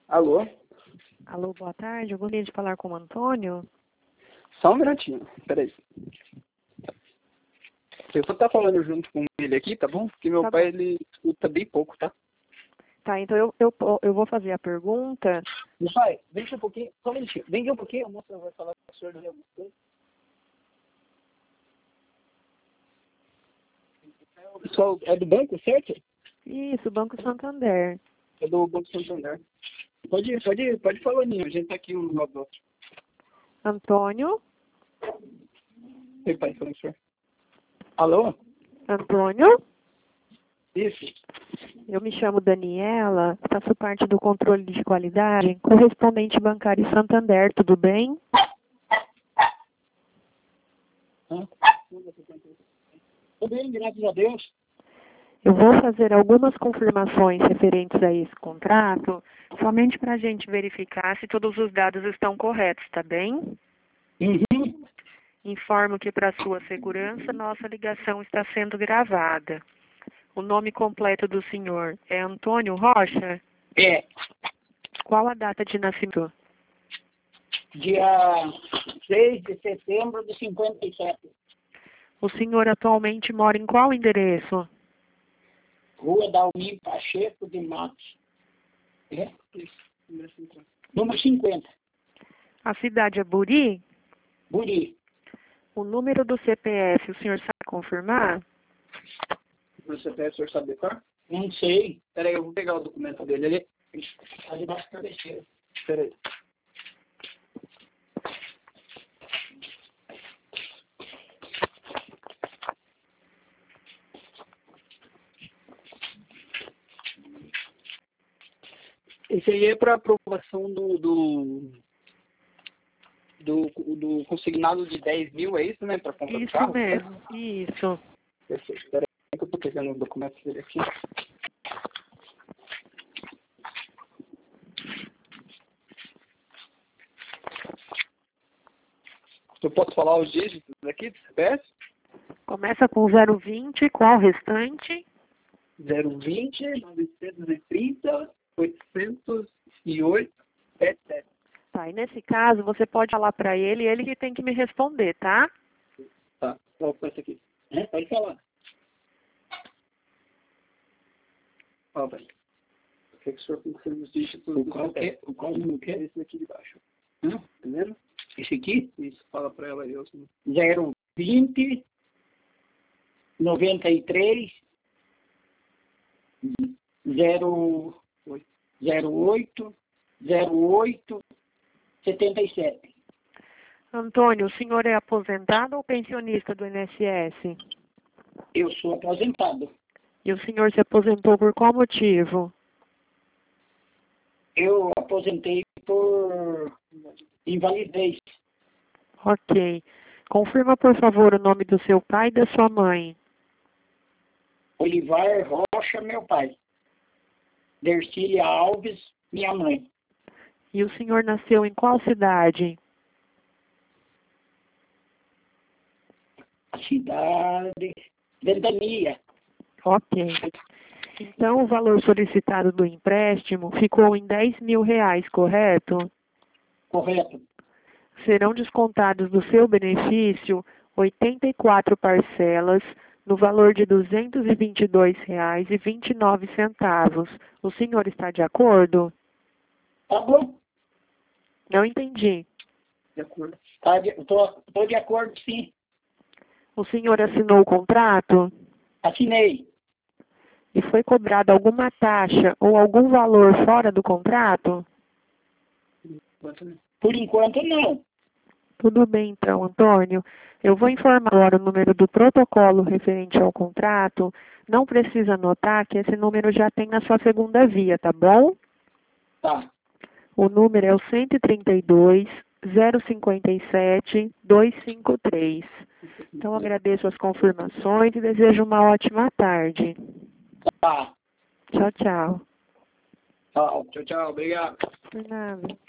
Alô? Alô, boa tarde. Eu gostaria de falar com o Antônio. Só um minutinho, peraí. Eu vou estar falando junto com ele aqui, tá bom? Porque meu pai, ele escuta bem pouco, tá? Tá, então eu vou fazer a pergunta. Meu pai, vem aqui um pouquinho, só um minutinho. Vem aqui um pouquinho, a moça vai falar com o senhor de alguma coisa. Pessoal, é do banco, certo? Isso, Banco Santander. É do Banco Santander. Pode falar, Ninho. A gente tá aqui um lado do outro. Antônio? Oi, pai, fala, senhor. Alô? Antônio? Isso. Eu me chamo Daniela, faço parte do controle de qualidade, correspondente bancário Santander, tudo bem? Tudo bem, graças a Deus. Eu vou fazer algumas confirmações referentes a esse contrato, somente para a gente verificar se todos os dados estão corretos, tá bem? Uhum. Informo que, para sua segurança, nossa ligação está sendo gravada. O nome completo do senhor é Antônio Rocha? É. Qual a data de nascimento? Dia 6 de setembro de 57. O senhor atualmente mora em qual endereço? Rua Dalmir Pacheco de Matos. É? Número 50. A cidade é Buri? Buri. O número do CPF, o senhor sabe confirmar? O CPF, o senhor sabe decorar? Não sei. Peraí, eu vou pegar o documento dele ali. Está debaixo da cabeceira. Peraí. Esse aí é para aprovação do consignado de 10 mil, é isso, né? Para compra do carro? Isso mesmo, isso. Perfeito. Espera aí que eu estou pegando o documento dele aqui. Eu posso falar os dígitos aqui do CPF? Começa com 020, qual o restante? 020 930 808 77. Tá, e nesse caso você pode falar para ele, ele que tem que me responder, tá? Tá, qual foi esse aqui? Pode falar. Fala, pai. O que o senhor confirma os dígitos do CPF? O qual número que é? Esse daqui de baixo. Tá vendo? Esse aqui? Isso, fala para ela aí. 020 93 08 77. Antônio, o senhor é aposentado ou pensionista do INSS? Eu sou aposentado. E o senhor se aposentou por qual motivo? Eu aposentei por invalidez. Ok. Confirma, por favor, o nome do seu pai e da sua mãe. Olivar Rocha, meu pai. Dercília Alves, minha mãe. E o senhor nasceu em qual cidade? Cidade Ventania. Ok. Então, o valor solicitado do empréstimo ficou em R$ 10.000, correto? Correto. Serão descontados do seu benefício 84 parcelas no valor de R$ 222,29. O senhor está de acordo? Tá bom? Não entendi. De acordo. Tô de acordo, sim. O senhor assinou o contrato? Assinei. E foi cobrada alguma taxa ou algum valor fora do contrato? Por enquanto, não. Tudo bem, então, Antônio. Eu vou informar agora o número do protocolo referente ao contrato. Não precisa anotar que esse número já tem na sua segunda via, tá bom? Tá. O número é o 132 057 253. Então, agradeço as confirmações e desejo uma ótima tarde. Tá. Tchau, tchau. Tchau, tchau, obrigado. Por nada.